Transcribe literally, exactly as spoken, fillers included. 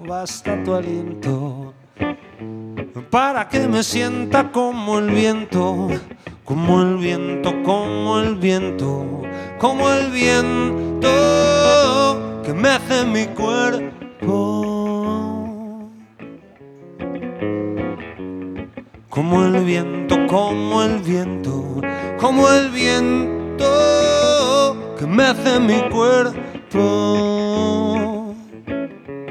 basta tu aliento para que me sienta como el viento, como el viento, como el viento, como el viento que mece mi cuerpo. Como el viento, como el viento, como el viento que mece mi cuerpo.